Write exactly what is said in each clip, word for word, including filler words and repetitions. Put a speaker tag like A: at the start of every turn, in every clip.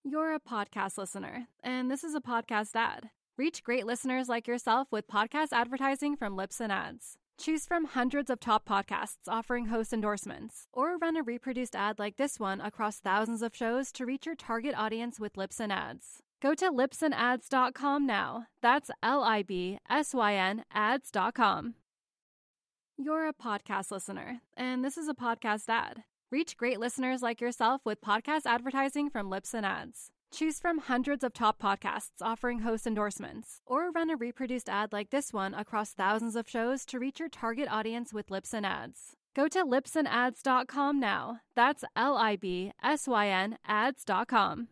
A: You're a podcast listener, and this is a podcast ad. Reach great listeners like yourself with podcast advertising from Libsyn Ads. Choose from hundreds of top podcasts offering host endorsements, or run a reproduced ad like this one across thousands of shows to reach your target audience with Libsyn Ads. Go to libsyn ads dot com now. That's L I B S Y N ads dot com. You're a podcast listener, and this is a podcast ad. Reach great listeners like yourself with podcast advertising from Libsyn Ads. Choose from hundreds of top podcasts offering host endorsements, or run a reproduced ad like this one across thousands of shows to reach your target audience with Libsyn Ads. Go to libsyn ads dot com now. That's L I B S Y N ads dot com.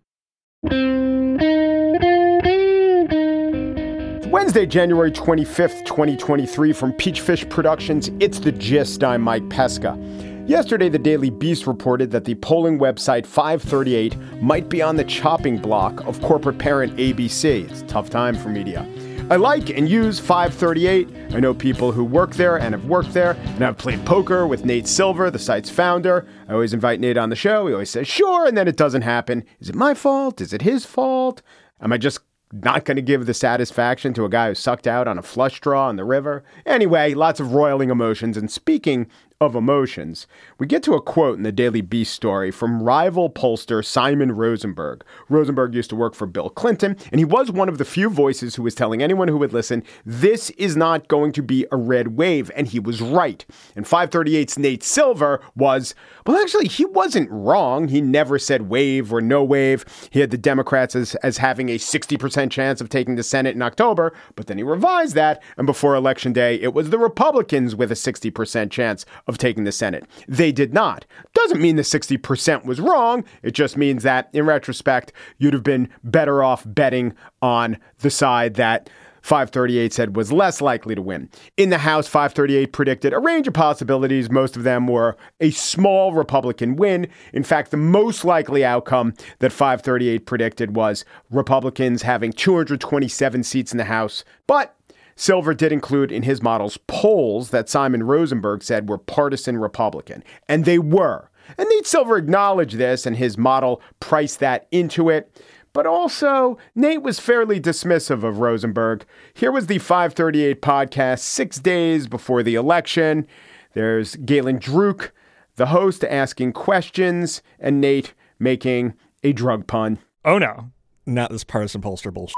B: Wednesday, January twenty-fifth, twenty twenty-three, from Peachfish Productions, it's The Gist. I'm Mike Pesca. Yesterday, the Daily Beast reported that the polling website five thirty-eight might be on the chopping block of corporate parent A B C. It's a tough time for media. I like and use five thirty-eight. I know people who work there and have worked there, and I've played poker with Nate Silver, the site's founder. I always invite Nate on the show. He always says, sure, and then it doesn't happen. Is it my fault? Is it his fault? Am I just not going to give the satisfaction to a guy who sucked out on a flush draw on the river? Anyway, lots of roiling emotions. And speaking of emotions, we get to a quote in the Daily Beast story from rival pollster Simon Rosenberg. Rosenberg used to work for Bill Clinton, and he was one of the few voices who was telling anyone who would listen, this is not going to be a red wave. And he was right. And five thirty-eight's Nate Silver was, well, actually, he wasn't wrong. He never said wave or no wave. He had the Democrats as, as having a sixty percent chance of taking the Senate in October, but then he revised that. And before Election Day, it was the Republicans with a sixty percent chance of taking the Senate. They did not. Doesn't mean the sixty percent was wrong. It just means that in retrospect, you'd have been better off betting on the side that five thirty-eight said was less likely to win. In the House, five thirty-eight predicted a range of possibilities. Most of them were a small Republican win. In fact, the most likely outcome that five thirty-eight predicted was Republicans having two hundred twenty-seven seats in the House. But Silver did include in his models polls that Simon Rosenberg said were partisan Republican, and they were. And Nate Silver acknowledged this, and his model priced that into it. But also, Nate was fairly dismissive of Rosenberg. Here was the five thirty-eight podcast six days before the election. There's Galen Druk, the host, asking questions, and Nate making a drug pun.
C: Oh, no. Not this partisan pollster bullshit.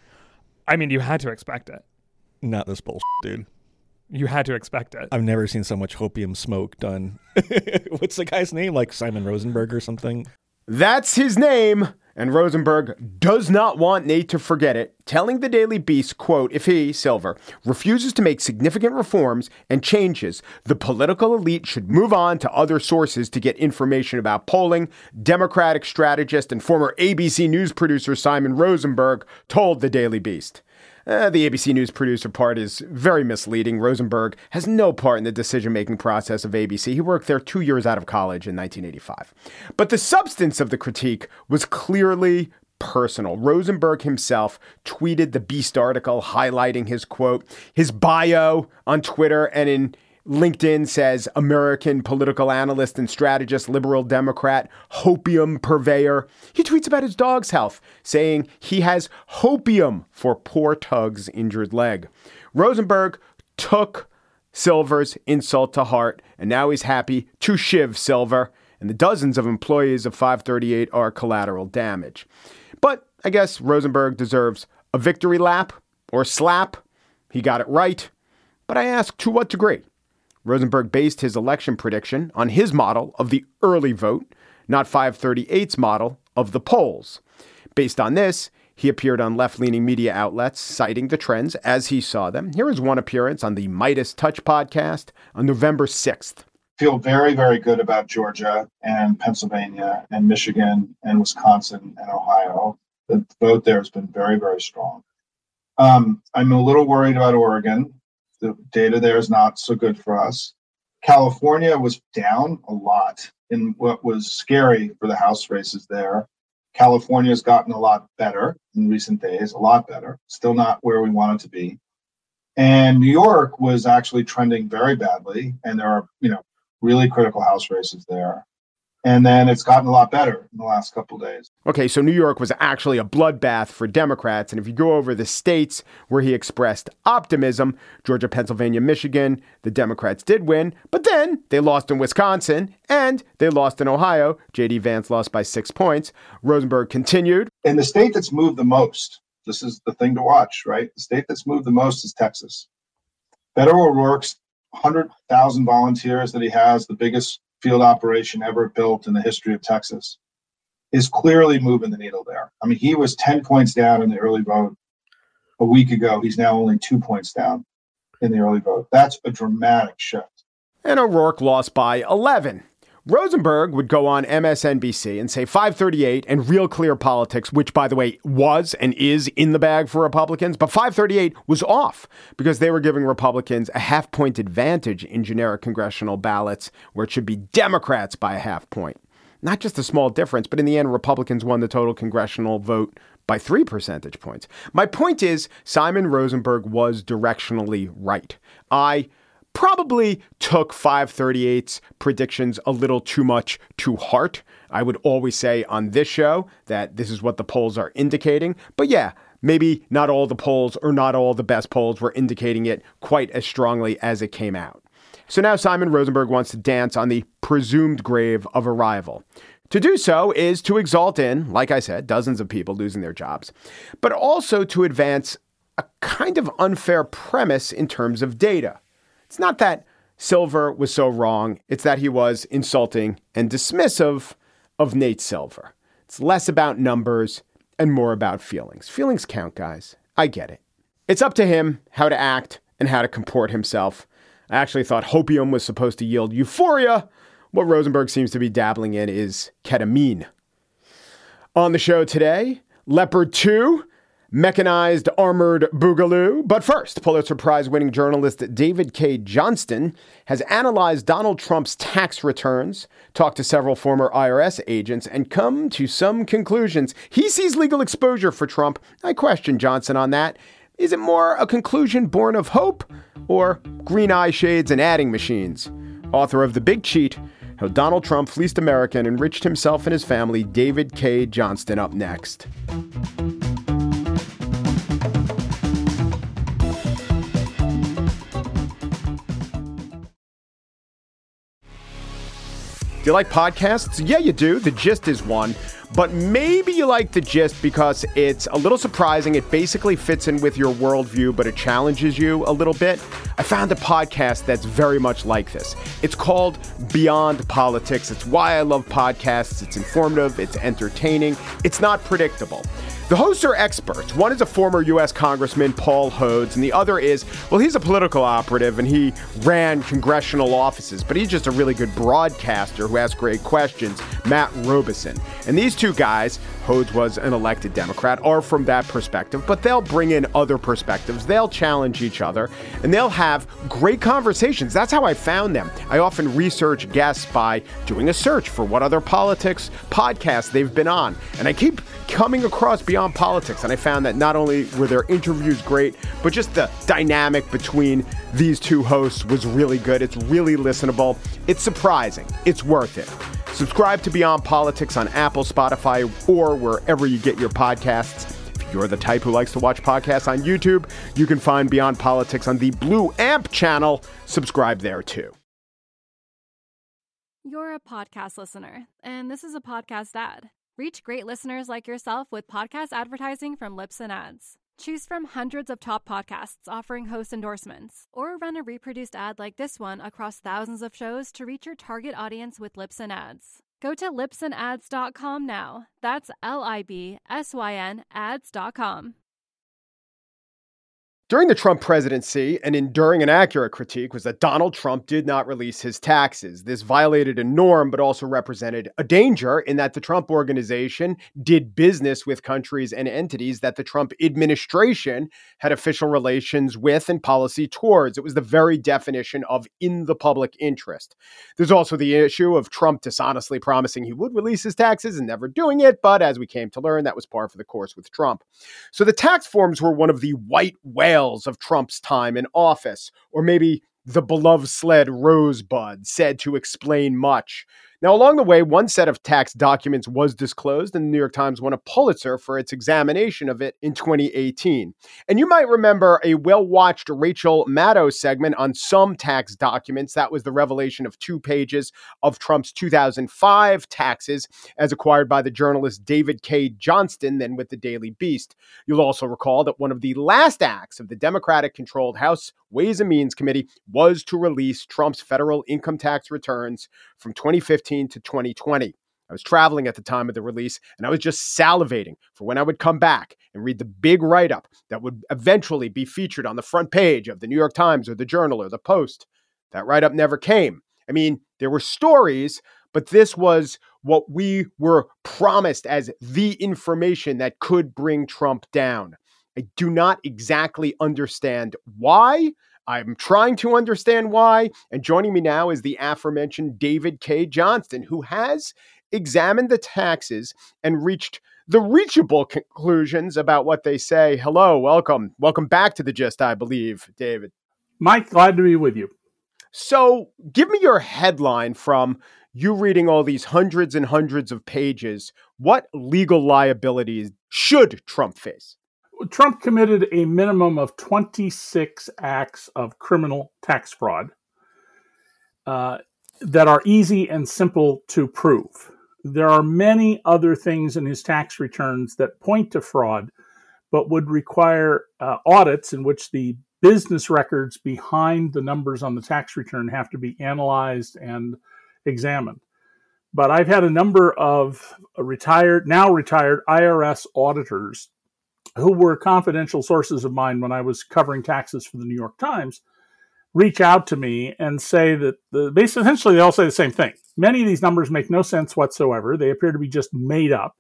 C: I mean, you had to expect it. Not this bullshit, dude. You had to expect it. I've never seen so much hopium smoke done. What's the guy's name? Like Simon Rosenberg or something?
B: That's his name. And Rosenberg does not want Nate to forget it, telling the Daily Beast, quote, if he, Silver, refuses to make significant reforms and changes, the political elite should move on to other sources to get information about polling. Democratic strategist and former A B C News producer Simon Rosenberg told the Daily Beast. Uh, the A B C News producer part is very misleading. Rosenberg has no part in the decision-making process of A B C. He worked there two years out of college in nineteen eighty-five. But the substance of the critique was clearly personal. Rosenberg himself tweeted the Beast article highlighting his quote. His bio on Twitter and in LinkedIn says American political analyst and strategist, liberal Democrat, hopium purveyor. He tweets about his dog's health, saying he has hopium for poor Tug's injured leg. Rosenberg took Silver's insult to heart, and now he's happy to shiv Silver, and the dozens of employees of five thirty-eight are collateral damage. But I guess Rosenberg deserves a victory lap or slap. He got it right. But I ask, to what degree? Rosenberg based his election prediction on his model of the early vote, not five thirty-eight's model of the polls. Based on this, he appeared on left-leaning media outlets, citing the trends as he saw them. Here is one appearance on the Midas Touch podcast on November sixth.
D: Feel very, very good about Georgia and Pennsylvania and Michigan and Wisconsin and Ohio. The vote there has been very, very strong. Um, I'm a little worried about Oregon. The data there is not so good for us. California was down a lot in what was scary for the House races there. California has gotten a lot better in recent days, a lot better. Still not where we want it to be. And New York was actually trending very badly. And there are, you know, really critical House races there. And then it's gotten a lot better in the last couple of days.
B: Okay, so New York was actually a bloodbath for Democrats. And if you go over the states where he expressed optimism, Georgia, Pennsylvania, Michigan, the Democrats did win. But then they lost in Wisconsin and they lost in Ohio. J D Vance lost by six points. Rosenberg continued.
D: And the state that's moved the most, this is the thing to watch, right? The state that's moved the most is Texas. Beto O'Rourke's one hundred thousand volunteers that he has, the biggest field operation ever built in the history of Texas, is clearly moving the needle there. I mean, he was ten points down in the early vote a week ago. He's now only two points down in the early vote. That's a dramatic shift.
B: And O'Rourke lost by eleven. Rosenberg would go on M S N B C and say five thirty-eight and Real Clear Politics, which, by the way, was and is in the bag for Republicans. But five thirty-eight was off because they were giving Republicans a half point advantage in generic congressional ballots where it should be Democrats by a half point. Not just a small difference, but in the end, Republicans won the total congressional vote by three percentage points. My point is, Simon Rosenberg was directionally right. I probably took five thirty-eight's predictions a little too much to heart. I would always say on this show that this is what the polls are indicating. But yeah, maybe not all the polls or not all the best polls were indicating it quite as strongly as it came out. So now Simon Rosenberg wants to dance on the presumed grave of a rival. To do so is to exalt in, like I said, dozens of people losing their jobs, but also to advance a kind of unfair premise in terms of data. It's not that Silver was so wrong. It's that he was insulting and dismissive of Nate Silver. It's less about numbers and more about feelings. Feelings count, guys. I get it. It's up to him how to act and how to comport himself. I actually thought hopium was supposed to yield euphoria. What Rosenberg seems to be dabbling in is ketamine. On the show today, Leopard two, Mechanized Armored Boogaloo. But first, Pulitzer Prize-winning journalist David Cay Johnston has analyzed Donald Trump's tax returns, talked to several former I R S agents, and come to some conclusions. He sees legal exposure for Trump. I question Johnston on that. Is it more a conclusion born of hope or green eye shades and adding machines? Author of The Big Cheat, How Donald Trump Fleeced America and Enriched Himself and His Family, David Cay Johnston, up next. Do you like podcasts? Yeah, you do. The Gist is one. But maybe you like The Gist because it's a little surprising. It basically fits in with your worldview, but it challenges you a little bit. I found a podcast that's very much like this. It's called Beyond Politics. It's why I love podcasts. It's informative. It's entertaining. It's not predictable. The hosts are experts. One is a former U S Congressman, Paul Hodes, and the other is, well, he's a political operative and he ran congressional offices, but he's just a really good broadcaster who asks great questions, Matt Robeson. And these two guys, Hodes was an elected Democrat, are from that perspective, but they'll bring in other perspectives. They'll challenge each other and they'll have great conversations. That's how I found them. I often research guests by doing a search for what other politics podcasts they've been on. And I keep coming across Beyond Politics, and I found that not only were their interviews great, but just the dynamic between these two hosts was really good. It's really listenable. It's surprising. It's worth it. Subscribe to Beyond Politics on Apple, Spotify, or wherever you get your podcasts. If you're the type who likes to watch podcasts on YouTube, you can find Beyond Politics on the Blue Amp channel. Subscribe there too.
A: You're a podcast listener, and this is a podcast ad. Reach great listeners like yourself with podcast advertising from Libsyn Ads. Choose from hundreds of top podcasts offering host endorsements, or run a reproduced ad like this one across thousands of shows to reach your target audience with Libsyn Ads. Go to libsyn ads dot com now. That's L I B S Y N ads dot com.
B: During the Trump presidency, an enduring and accurate critique was that Donald Trump did not release his taxes. This violated a norm, but also represented a danger in that the Trump organization did business with countries and entities that the Trump administration had official relations with and policy towards. It was the very definition of in the public interest. There's also the issue of Trump dishonestly promising he would release his taxes and never doing it, but as we came to learn, that was par for the course with Trump. So the tax forms were one of the white whales of Trump's time in office, or maybe the beloved sled Rosebud, said to explain much. Now, along the way, one set of tax documents was disclosed, and the New York Times won a Pulitzer for its examination of it in twenty eighteen. And you might remember a well-watched Rachel Maddow segment on some tax documents. That was the revelation of two pages of Trump's two thousand five taxes as acquired by the journalist David K. Johnston, then with the Daily Beast. You'll also recall that one of the last acts of the Democratic-controlled House Ways and Means Committee was to release Trump's federal income tax returns from twenty fifteen to twenty twenty. I was traveling at the time of the release, and I was just salivating for when I would come back and read the big write-up that would eventually be featured on the front page of the New York Times or the Journal or the Post. That write-up never came. I mean, there were stories, but this was what we were promised as the information that could bring Trump down. I do not exactly understand why. I'm trying to understand why. And joining me now is the aforementioned David K. Johnston, who has examined the taxes and reached the reachable conclusions about what they say. Hello, welcome. Welcome back to The Gist, I believe, David.
E: Mike, glad to be with you.
B: So give me your headline from you reading all these hundreds and hundreds of pages. What legal liabilities should Trump face?
E: Trump committed a minimum of twenty-six acts of criminal tax fraud uh, that are easy and simple to prove. There are many other things in his tax returns that point to fraud, but would require uh, audits in which the business records behind the numbers on the tax return have to be analyzed and examined. But I've had a number of retired, now retired I R S auditors who were confidential sources of mine when I was covering taxes for the New York Times, reach out to me and say that the, basically, essentially they all say the same thing. Many of these numbers make no sense whatsoever. They appear to be just made up.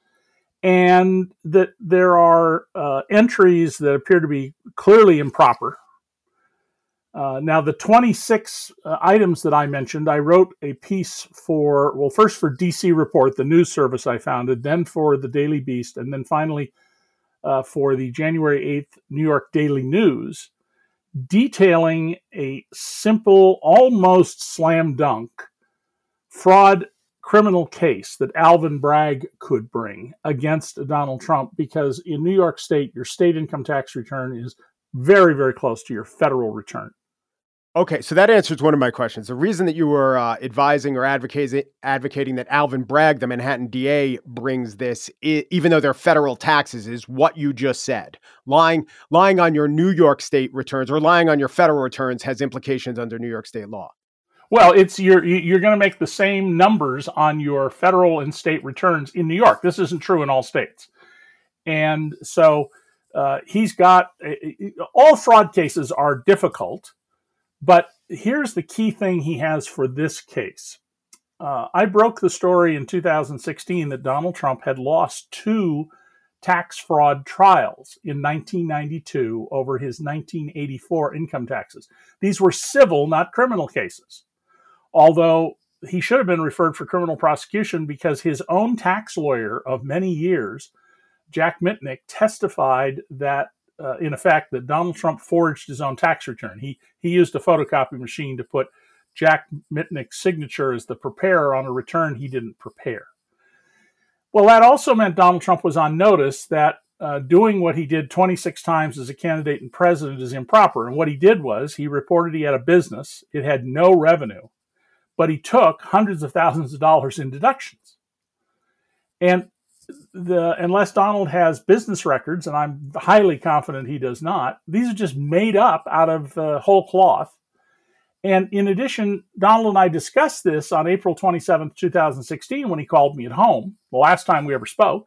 E: And that there are uh, entries that appear to be clearly improper. Uh, now, the twenty-six uh, items that I mentioned, I wrote a piece for, well, first for D C Report, the news service I founded, then for the Daily Beast, and then finally Uh, for the January eighth New York Daily News, detailing a simple, almost slam dunk fraud criminal case that Alvin Bragg could bring against Donald Trump, because in New York State, your state income tax return is very, very close to your federal return.
B: Okay, so that answers one of my questions. The reason that you were uh, advising or advocating advocating that Alvin Bragg, the Manhattan D A, brings this, I- even though they're federal taxes, is what you just said. Lying, lying on your New York State returns or lying on your federal returns has implications under New York State law.
E: Well, it's you're you're going to make the same numbers on your federal and state returns in New York. This isn't true in all states, and so uh, he's got all fraud cases are difficult. But here's the key thing he has for this case. Uh, I broke the story in two thousand sixteen that Donald Trump had lost two tax fraud trials in nineteen ninety-two over his nineteen eighty-four income taxes. These were civil, not criminal cases. Although he should have been referred for criminal prosecution because his own tax lawyer of many years, Jack Mitnick, testified that Uh, in effect, that Donald Trump forged his own tax return. He he used a photocopy machine to put Jack Mitnick's signature as the preparer on a return he didn't prepare. Well, that also meant Donald Trump was on notice that uh, doing what he did twenty-six times as a candidate and president is improper. And what he did was he reported he had a business. It had no revenue, but he took hundreds of thousands of dollars in deductions. And The, unless Donald has business records, and I'm highly confident he does not, these are just made up out of uh, whole cloth. And in addition, Donald and I discussed this on April twenty-seventh, twenty sixteen, when he called me at home, the last time we ever spoke.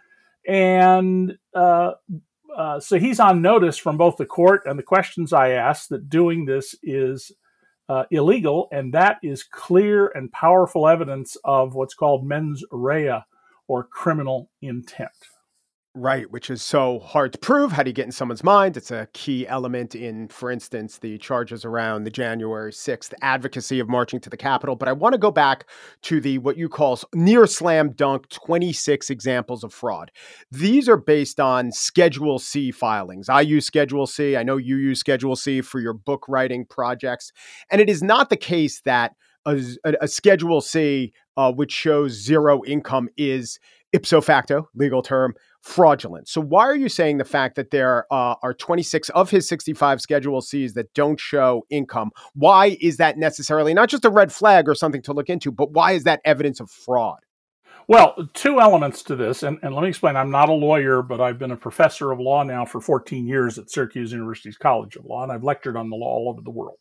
E: And uh, uh, so he's on notice from both the court and the questions I asked that doing this is uh, illegal, and that is clear and powerful evidence of what's called mens rea, or criminal intent.
B: Right, which is so hard to prove. How do you get in someone's mind? It's a key element in, for instance, the charges around the January sixth advocacy of marching to the Capitol. But I want to go back to the what you call near slam dunk twenty-six examples of fraud. These are based on Schedule C filings. I use Schedule C. I know you use Schedule C for your book writing projects. And it is not the case that a, a Schedule C uh, which shows zero income, is ipso facto, legal term, fraudulent. So why are you saying the fact that there uh, are twenty-six of his sixty-five Schedule C's that don't show income, why is that necessarily not just a red flag or something to look into, but why is that evidence of fraud?
E: Well, two elements to this, and, and let me explain. I'm not a lawyer, but I've been a professor of law now for fourteen years at Syracuse University's College of Law, and I've lectured on the law all over the world.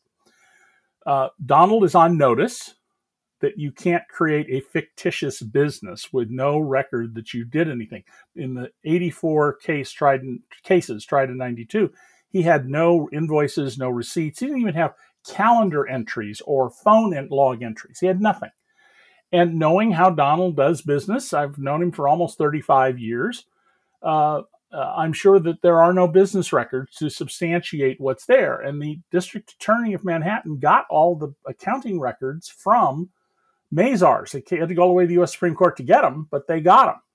E: Uh, Donald is on notice that you can't create a fictitious business with no record that you did anything. In the eighty-four case tried in, cases tried in ninety-two, he had no invoices, no receipts. He didn't even have calendar entries or phone log entries. He had nothing. And knowing how Donald does business, I've known him for almost thirty-five years, uh, uh, I'm sure that there are no business records to substantiate what's there. And the district attorney of Manhattan got all the accounting records from Mazars. They had to go all the way to the U S Supreme Court to get them, but they got them.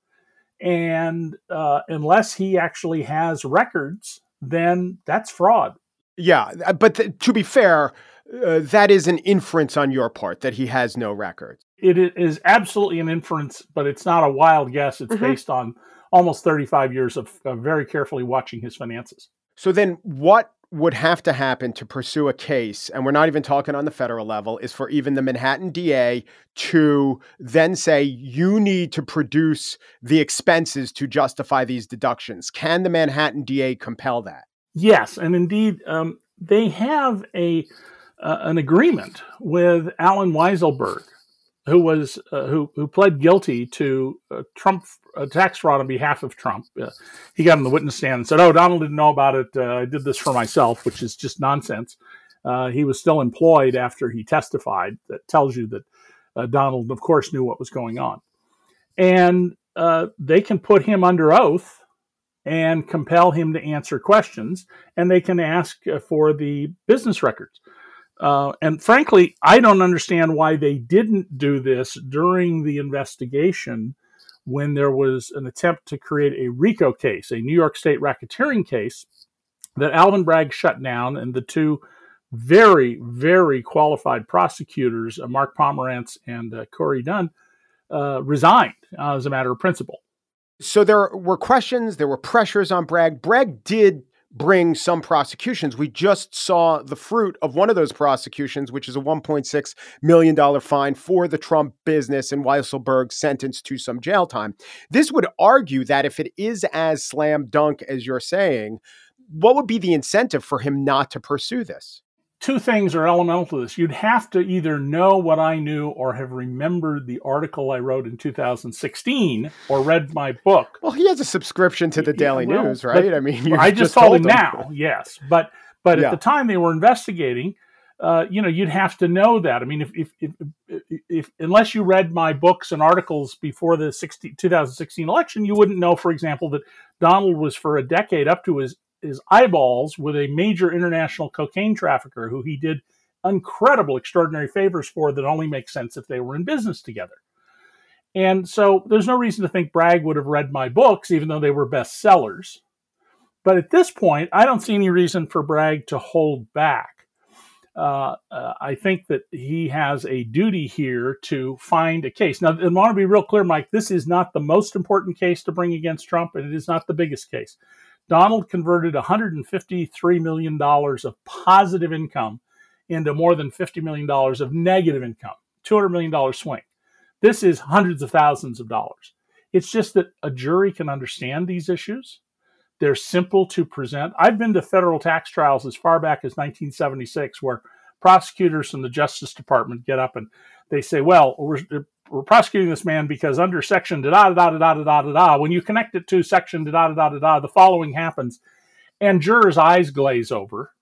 E: And uh, unless he actually has records, then that's fraud.
B: Yeah, but th- to be fair, uh, that is an inference on your part that he has no records.
E: It is absolutely an inference, but it's not a wild guess. It's mm-hmm. based on almost thirty-five years of, of very carefully watching his finances.
B: So then what would have to happen to pursue a case, and we're not even talking on the federal level, is for even the Manhattan D A to then say, you need to produce the expenses to justify these deductions? Can the Manhattan D A compel that?
E: Yes, and indeed, um, they have a uh, an agreement with Alan Weiselberg, who was uh, who who pled guilty to uh, Trump uh, tax fraud on behalf of Trump. Uh, he got on the witness stand and said, "Oh, Donald didn't know about it. Uh, I did this for myself," which is just nonsense. Uh, he was still employed after he testified. That tells you that uh, Donald, of course, knew what was going on, and uh, they can put him under oath and compel him to answer questions, and they can ask uh, for the business records. Uh, and frankly, I don't understand why they didn't do this during the investigation when there was an attempt to create a RICO case, a New York State racketeering case that Alvin Bragg shut down, and the two very, very qualified prosecutors, uh, Mark Pomerantz and uh, Corey Dunn, uh, resigned uh, as a matter of principle.
B: So there were questions, there were pressures on Bragg. Bragg did bring some prosecutions. We just saw the fruit of one of those prosecutions, which is a one point six million dollars fine for the Trump business, and Weiselberg sentenced to some jail time. This would argue that if it is as slam dunk as you're saying, what would be the incentive for him not to pursue this?
E: Two things are elemental to this. You'd have to either know what I knew or have remembered the article I wrote in two thousand sixteen or read my book.
B: Well, he has a subscription to the Daily yeah, well, News, right? I mean,
E: I just, just told, told him, him now, yes. But but
B: yeah.
E: at the time they were investigating, uh, you know, you'd have to know that. I mean, if if, if if if unless you read my books and articles before the two thousand sixteen election, you wouldn't know, for example, that Donald was for a decade up to his his eyeballs with a major international cocaine trafficker who he did incredible, extraordinary favors for that only make sense if they were in business together. And so there's no reason to think Bragg would have read my books, even though they were bestsellers. But at this point, I don't see any reason for Bragg to hold back. Uh, uh, I think that he has a duty here to find a case. Now, I want to be real clear, Mike, this is not the most important case to bring against Trump, and it is not the biggest case. Donald converted one hundred fifty-three million dollars of positive income into more than fifty million dollars of negative income, two hundred million dollars swing. This is hundreds of thousands of dollars. It's just that a jury can understand these issues. They're simple to present. I've been to federal tax trials as far back as nineteen seventy-six, where prosecutors from the Justice Department get up and they say, well, we're, we're prosecuting this man because under section da-da-da-da-da-da-da-da, when you connect it to section da-da-da-da-da, the following happens. And jurors' eyes glaze over.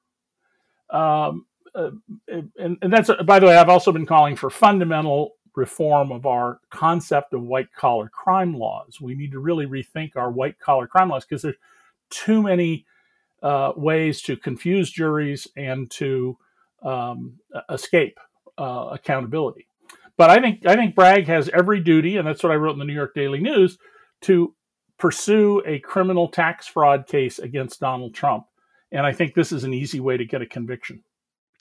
E: Um, uh, and, and that's, by the way, I've also been calling for fundamental reform of our concept of white-collar crime laws. We need to really rethink our white-collar crime laws because there's too many uh, ways to confuse juries and to um, escape uh, accountability. But I think I think Bragg has every duty, and that's what I wrote in the New York Daily News, to pursue a criminal tax fraud case against Donald Trump. And I think this is an easy way to get a conviction.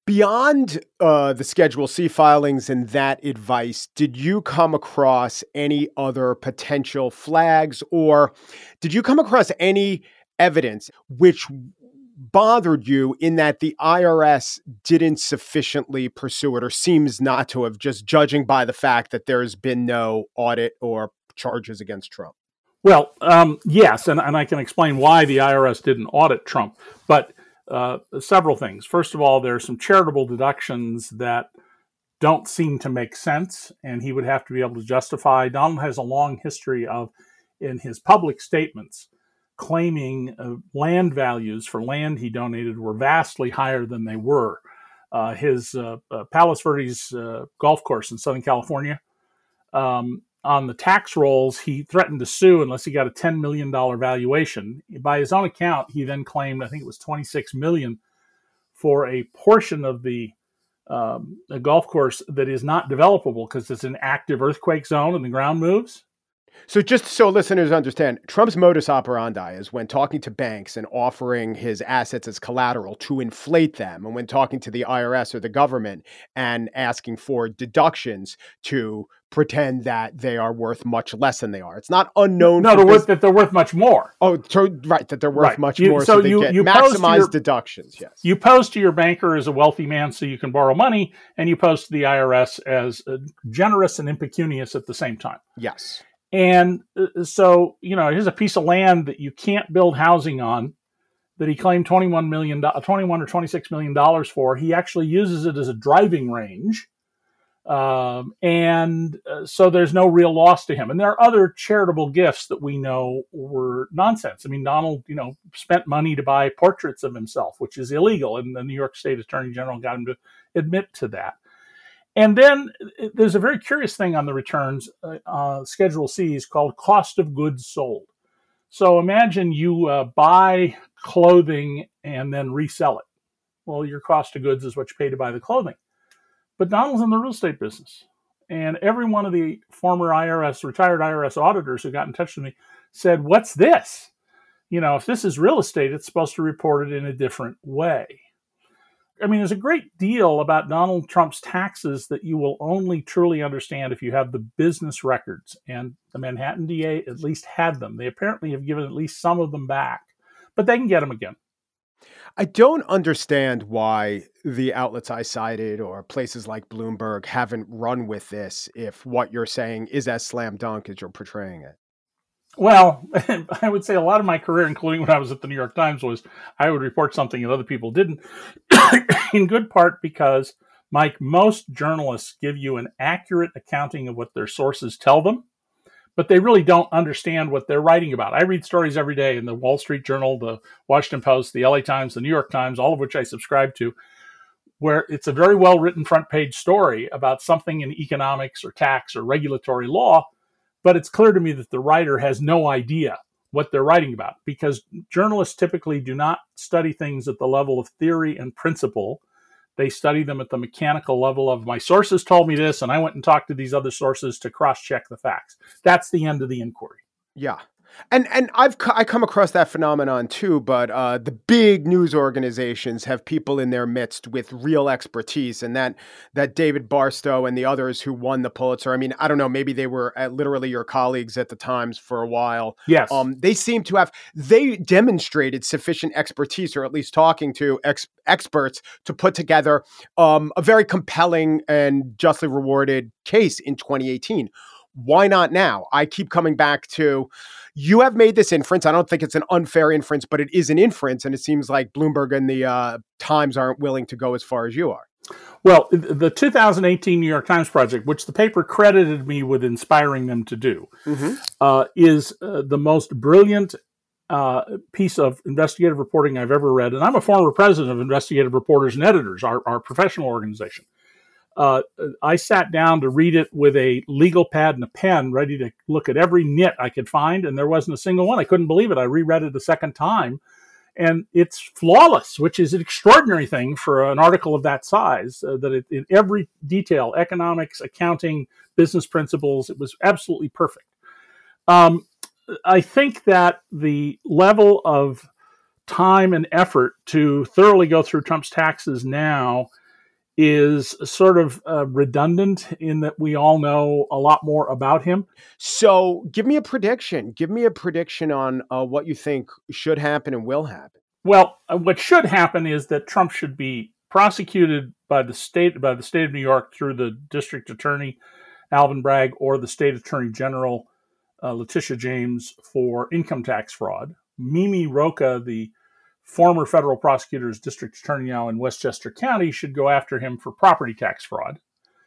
B: Beyond uh, the Schedule C filings and that advice, did you come across any other potential flags, or did you come across any evidence which bothered you in that the I R S didn't sufficiently pursue it, or seems not to have, just judging by the fact that there's been no audit or charges against Trump?
E: Well, um, yes, and, and I can explain why the I R S didn't audit Trump, but uh, several things. First of all, there are some charitable deductions that don't seem to make sense, and he would have to be able to justify. Donald has a long history of, in his public statements, claiming uh, land values for land he donated were vastly higher than they were. Uh, his uh, uh, Palos Verdes uh, golf course in Southern California, um, on the tax rolls, he threatened to sue unless he got a ten million dollars valuation. By his own account, he then claimed, I think it was twenty-six million dollars for a portion of the um, a golf course that is not developable because it's an active earthquake zone and the ground moves.
B: So just so listeners understand, Trump's modus operandi is when talking to banks and offering his assets as collateral to inflate them, and when talking to the I R S or the government and asking for deductions to pretend that they are worth much less than they are. It's not unknown.
E: No, they're worth, that they're worth much more.
B: Oh, so, right, that they're worth
E: right.
B: much
E: you,
B: more.
E: So,
B: so they
E: you,
B: get
E: you
B: maximized
E: your,
B: deductions, yes.
E: You pose to your banker as a wealthy man so you can borrow money, and you pose to the I R S as uh, generous and impecunious at the same time.
B: Yes.
E: And uh, so, you know, here's a piece of land that you can't build housing on that he claimed twenty-one million dollars, twenty-one or twenty-six million dollars for. He actually uses it as a driving range. Um, and uh, so there's no real loss to him. And there are other charitable gifts that we know were nonsense. I mean, Donald, you know, spent money to buy portraits of himself, which is illegal. And the New York State Attorney General got him to admit to that. And then there's a very curious thing on the returns, uh, uh, Schedule C is called cost of goods sold. So imagine you uh, buy clothing and then resell it. Well, your cost of goods is what you pay to buy the clothing. But Donald's in the real estate business. And every one of the former I R S, retired I R S auditors who got in touch with me said, what's this? You know, if this is real estate, it's supposed to report it in a different way. I mean, there's a great deal about Donald Trump's taxes that you will only truly understand if you have the business records. And the Manhattan D A at least had them. They apparently have given at least some of them back, but they can get them again.
B: I don't understand why the outlets I cited or places like Bloomberg haven't run with this if what you're saying is as slam dunk as you're portraying it.
E: Well, I would say a lot of my career, including when I was at the New York Times, was I would report something that other people didn't, in good part because, Mike, most journalists give you an accurate accounting of what their sources tell them, but they really don't understand what they're writing about. I read stories every day in the Wall Street Journal, the Washington Post, the L A Times, the New York Times, all of which I subscribe to, where it's a very well-written front page story about something in economics or tax or regulatory law, but it's clear to me that the writer has no idea what they're writing about because journalists typically do not study things at the level of theory and principle. They study them at the mechanical level of my sources told me this, and I went and talked to these other sources to cross-check the facts. That's the end of the inquiry.
B: Yeah. And and I've I come across that phenomenon too, but uh, the big news organizations have people in their midst with real expertise, and that that David Barstow and the others who won the Pulitzer. I mean, I don't know, maybe they were uh, literally your colleagues at the Times for a while.
E: Yes,
B: um, they seem to have they demonstrated sufficient expertise, or at least talking to ex- experts, to put together um, a very compelling and justly rewarded case in twenty eighteen. Why not now? I keep coming back to, you have made this inference. I don't think it's an unfair inference, but it is an inference. And it seems like Bloomberg and the uh, Times aren't willing to go as far as you are.
E: Well, the two thousand eighteen New York Times project, which the paper credited me with inspiring them to do, mm-hmm. uh, is uh, the most brilliant uh, piece of investigative reporting I've ever read. And I'm a former president of Investigative Reporters and Editors, our, our professional organization. Uh, I sat down to read it with a legal pad and a pen, ready to look at every nit I could find, and there wasn't a single one. I couldn't believe it. I reread it a second time, and it's flawless, which is an extraordinary thing for an article of that size, uh, that it, in every detail, economics, accounting, business principles, it was absolutely perfect. Um, I think that the level of time and effort to thoroughly go through Trump's taxes now is sort of uh, redundant in that we all know a lot more about him.
B: So give me a prediction. Give me a prediction on uh, what you think should happen and will happen.
E: Well, uh, what should happen is that Trump should be prosecuted by the state by the state of New York through the district attorney, Alvin Bragg, or the state attorney general, uh, Letitia James, for income tax fraud. Mimi Rocah, the former federal prosecutor's district attorney now in Westchester County, should go after him for property tax fraud.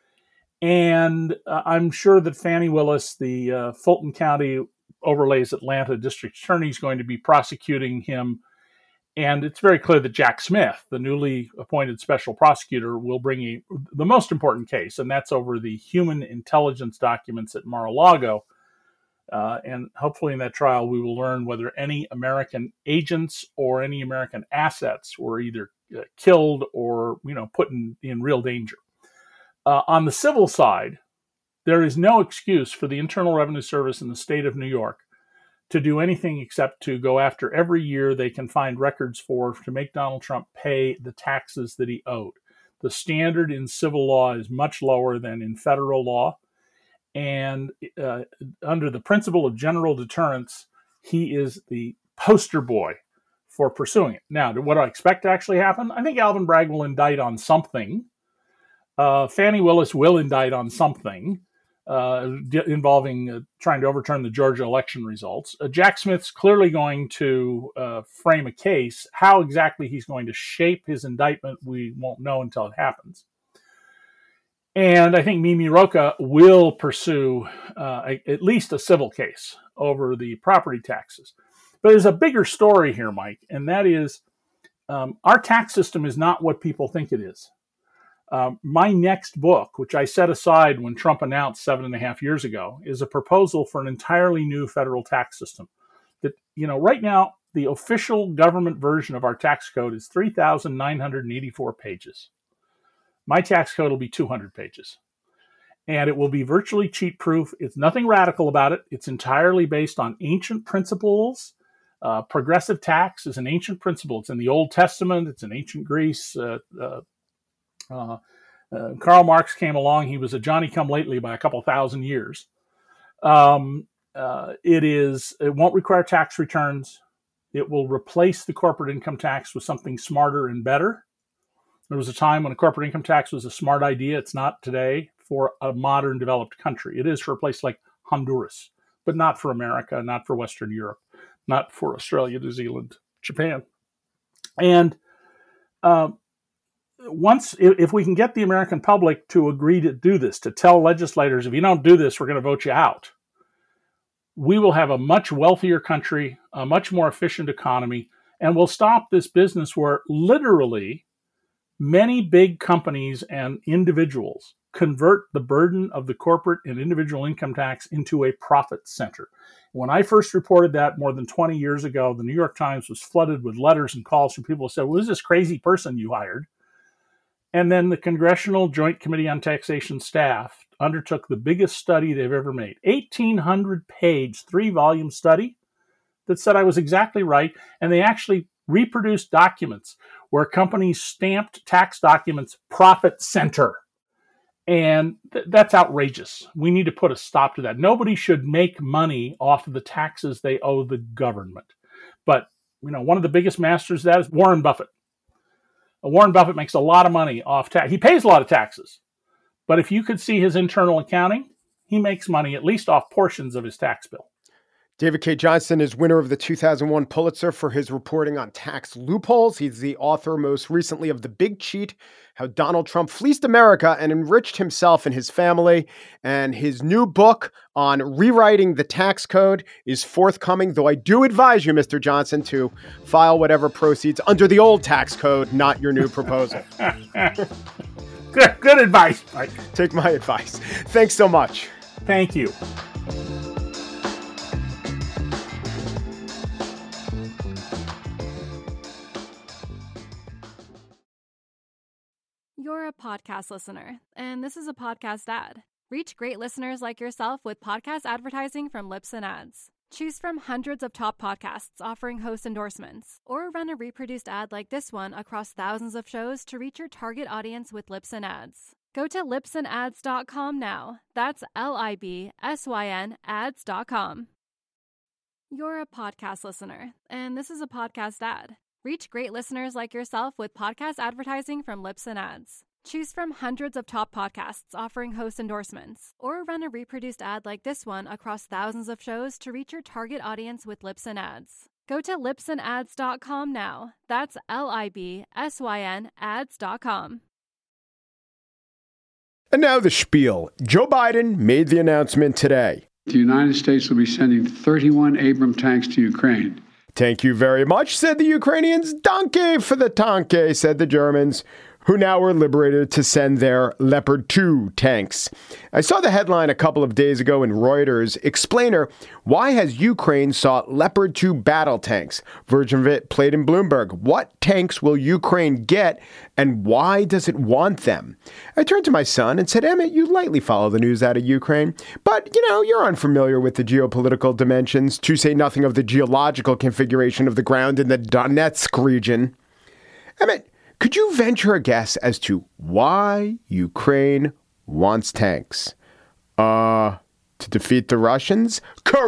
E: And uh, I'm sure that Fani Willis, the uh, Fulton County overlays Atlanta district attorney, is going to be prosecuting him. And it's very clear that Jack Smith, the newly appointed special prosecutor, will bring a, the most important case, and that's over the human intelligence documents at Mar-a-Lago. Uh, and hopefully in that trial, we will learn whether any American agents or any American assets were either uh, killed or, you know, put in, in real danger. Uh, on the civil side, there is no excuse for the Internal Revenue Service in the state of New York to do anything except to go after every year they can find records for to make Donald Trump pay the taxes that he owed. The standard in civil law is much lower than in federal law. And uh, under the principle of general deterrence, he is the poster boy for pursuing it. Now, what do I expect to actually happen? I think Alvin Bragg will indict on something. Uh, Fani Willis will indict on something uh, d- involving uh, trying to overturn the Georgia election results. Uh, Jack Smith's clearly going to uh, frame a case. How exactly he's going to shape his indictment, we won't know until it happens. And I think Mimi Rocah will pursue uh, a, at least a civil case over the property taxes. But there's a bigger story here, Mike, and that is um, our tax system is not what people think it is. Uh, my next book, which I set aside when Trump announced seven and a half years ago, is a proposal for an entirely new federal tax system. That, you know, right now, the official government version of our tax code is three thousand nine hundred eighty-four pages. My tax code will be two hundred pages, and it will be virtually cheat-proof. It's nothing radical about it. It's entirely based on ancient principles. Uh, progressive tax is an ancient principle. It's in the Old Testament. It's in ancient Greece. Uh, uh, uh, uh, Karl Marx came along. He was a Johnny-come-lately by a couple thousand years. Um, uh, it is. It won't require tax returns. It will replace the corporate income tax with something smarter and better. There was a time when a corporate income tax was a smart idea. It's not today for a modern developed country. It is for a place like Honduras, but not for America, not for Western Europe, not for Australia, New Zealand, Japan. And uh, once, if we can get the American public to agree to do this, to tell legislators, if you don't do this, we're going to vote you out, we will have a much wealthier country, a much more efficient economy, and we'll stop this business where literally many big companies and individuals convert the burden of the corporate and individual income tax into a profit center. When I first reported that more than twenty years ago, the New York Times was flooded with letters and calls from people who said, well, who's this crazy person you hired? And then the Congressional Joint Committee on Taxation staff undertook the biggest study they've ever made, eighteen hundred page, three-volume study that said I was exactly right, and they actually reproduced documents where companies stamped tax documents profit center. And th- that's outrageous. We need to put a stop to that. Nobody should make money off of the taxes they owe the government. But, you know, one of the biggest masters of that is Warren Buffett. Uh, Warren Buffett makes a lot of money off tax. He pays a lot of taxes. But if you could see his internal accounting, he makes money at least off portions of his tax bill.
B: David Cay Johnston is winner of the two thousand one Pulitzer for his reporting on tax loopholes. He's the author most recently of The Big Cheat, How Donald Trump Fleeced America and Enriched Himself and His Family. And his new book on rewriting the tax code is forthcoming, though I do advise you, Mister Johnston, to file whatever proceeds under the old tax code, not your new proposal.
E: Good, good advice, Mike.
B: Take my advice. Thanks so much.
E: Thank you.
A: You're a podcast listener, and this is a podcast ad. Reach great listeners like yourself with podcast advertising from Lips and Ads. Choose from hundreds of top podcasts offering host endorsements, or run a reproduced ad like this one across thousands of shows to reach your target audience with Libsyn Ads. Go to libsyn ads dot com now. That's L I B S Y N ads dot com. You're a podcast listener, and this is a podcast ad. Reach great listeners like yourself with podcast advertising from Libsyn Ads. Choose from hundreds of top podcasts offering host endorsements, or run a reproduced ad like this one across thousands of shows to reach your target audience with Libsyn Ads. Go to libsyn ads dot com now. That's L I B S Y N ads dot com.
B: And now the spiel. Joe Biden made the announcement today.
F: The United States will be sending thirty-one Abrams tanks to Ukraine.
B: Thank you very much, said the Ukrainians. Danke for the tanke, said the Germans, who now were liberated to send their Leopard two tanks. I saw the headline a couple of days ago in Reuters. Explainer, why has Ukraine sought Leopard two battle tanks? Version of it played in Bloomberg. What tanks will Ukraine get, and why does it want them? I turned to my son and said, Emmett, you lightly follow the news out of Ukraine, but, you know, you're unfamiliar with the geopolitical dimensions, to say nothing of the geological configuration of the ground in the Donetsk region. Emmett, could you venture a guess as to why Ukraine wants tanks? Uh, to defeat the Russians?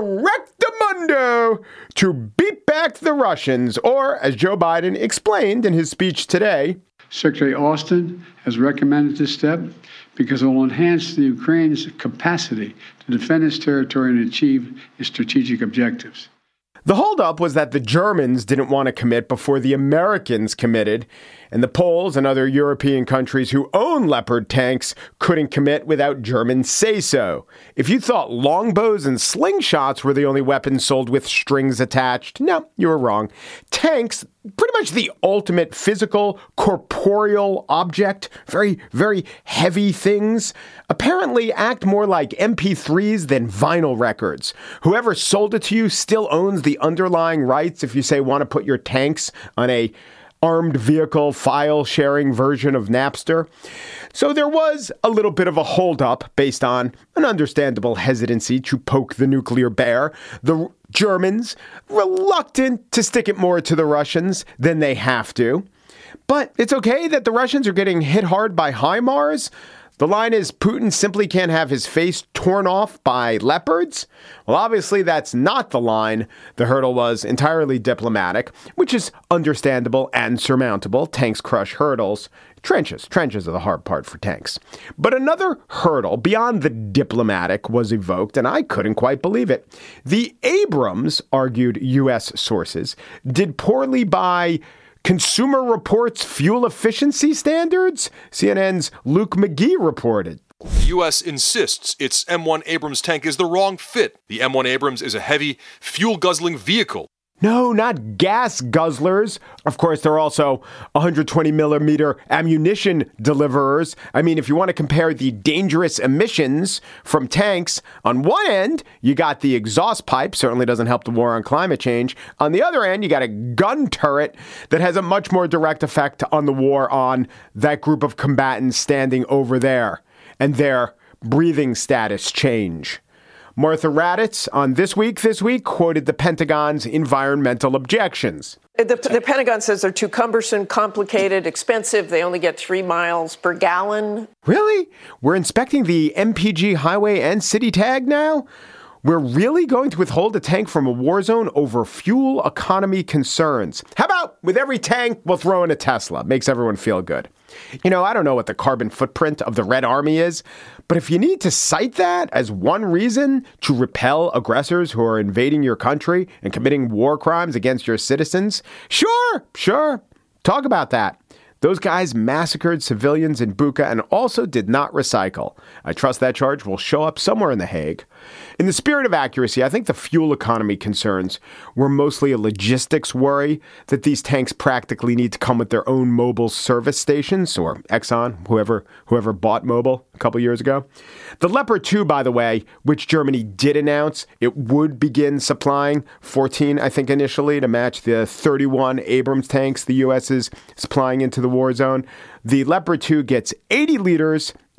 B: Correctamundo! To beat back the Russians, or, as Joe Biden explained in his speech today,
F: Secretary Austin has recommended this step because it will enhance the Ukraine's capacity to defend its territory and achieve its strategic objectives.
B: The holdup was that the Germans didn't want to commit before the Americans committed, and the Poles and other European countries who own Leopard tanks couldn't commit without German say-so. If you thought longbows and slingshots were the only weapons sold with strings attached, no, you were wrong. Tanks, pretty much the ultimate physical, corporeal object, very, very heavy things, apparently act more like M P threes than vinyl records. Whoever sold it to you still owns the underlying rights if you say want to put your tanks on a armed vehicle file sharing version of Napster. So there was a little bit of a holdup based on an understandable hesitancy to poke the nuclear bear. The Germans reluctant to stick it more to the Russians than they have to. But it's okay that the Russians are getting hit hard by HIMARS. The line is Putin simply can't have his face torn off by leopards. Well, obviously, that's not the line. The hurdle was entirely diplomatic, which is understandable and surmountable. Tanks crush hurdles. Trenches. Trenches are the hard part for tanks. But another hurdle beyond the diplomatic was evoked, and I couldn't quite believe it. The Abrams, argued U S sources, did poorly by Consumer Reports fuel efficiency standards? C N N's Luke McGee reported.
G: The U S insists its M one Abrams tank is the wrong fit. The M one Abrams is a heavy, fuel-guzzling vehicle.
B: No, not gas guzzlers. Of course, they're also one hundred twenty millimeter ammunition deliverers. I mean, if you want to compare the dangerous emissions from tanks, on one end, you got the exhaust pipe, certainly doesn't help the war on climate change. On the other end, you got a gun turret that has a much more direct effect on the war on that group of combatants standing over there and their breathing status change. Martha Raddatz on This Week, This Week quoted the Pentagon's environmental objections.
H: The, the Pentagon says they're too cumbersome, complicated, expensive. They only get three miles per gallon.
B: Really? We're inspecting the M P G highway and city tag now? We're really going to withhold a tank from a war zone over fuel economy concerns. How about with every tank, we'll throw in a Tesla? Makes everyone feel good. You know, I don't know what the carbon footprint of the Red Army is, but if you need to cite that as one reason to repel aggressors who are invading your country and committing war crimes against your citizens, sure, sure, talk about that. Those guys massacred civilians in Bucha and also did not recycle. I trust that charge will show up somewhere in The Hague. In the spirit of accuracy, I think the fuel economy concerns were mostly a logistics worry that these tanks practically need to come with their own mobile service stations, or Exxon, whoever whoever bought Mobil a couple years ago. The Leopard two, by the way, which Germany did announce it would begin supplying, fourteen, I think, initially, to match the thirty-one Abrams tanks the U S is supplying into the war zone. The Leopard two gets eighty liters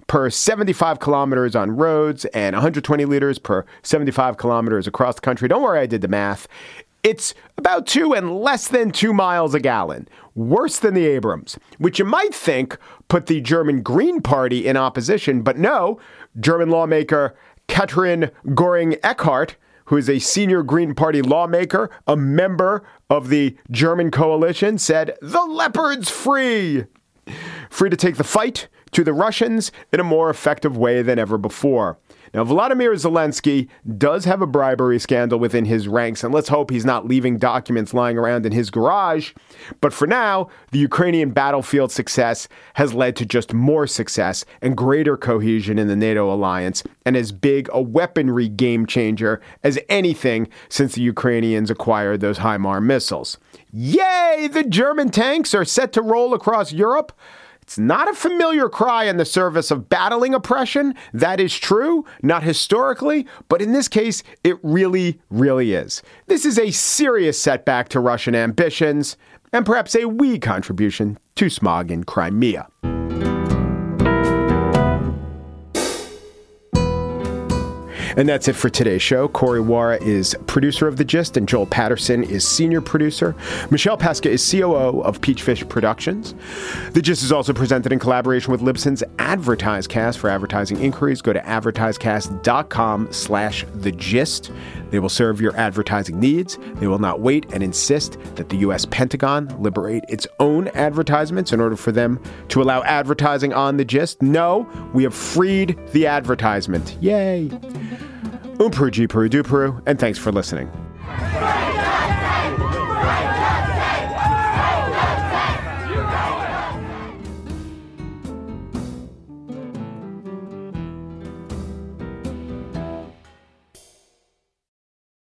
B: per seventy-five kilometers on roads and one hundred twenty liters per seventy-five kilometers across the country. Don't worry, I did the math. It's about two and less than two miles a gallon. Worse than the Abrams, which you might think put the German Green Party in opposition. But no, German lawmaker Katrin Göring-Eckardt, who is a senior Green Party lawmaker, a member of the German coalition, said, "The leopard's free." Free to take the fight to the Russians in a more effective way than ever before. Now, Volodymyr Zelensky does have a bribery scandal within his ranks, and let's hope he's not leaving documents lying around in his garage. But for now, the Ukrainian battlefield success has led to just more success and greater cohesion in the NATO alliance, and as big a weaponry game changer as anything since the Ukrainians acquired those HIMARS missiles. Yay! The German tanks are set to roll across Europe. It's not a familiar cry in the service of battling oppression. That is true, not historically, but in this case, it really, really is. This is a serious setback to Russian ambitions and perhaps a wee contribution to smog in Crimea. And that's it for today's show. Corey Wara is producer of The Gist, and Joel Patterson is senior producer. Michelle Pesca is C O O of Peachfish Productions. The Gist is also presented in collaboration with Libsyn's AdvertiseCast. For advertising inquiries, go to advertisecast.com slash The Gist. They will serve your advertising needs. They will not wait and insist that the U S Pentagon liberate its own advertisements in order for them to allow advertising on The Gist. No, we have freed the advertisement. Yay. Umpru, G Peru, Du Peru, and thanks for listening.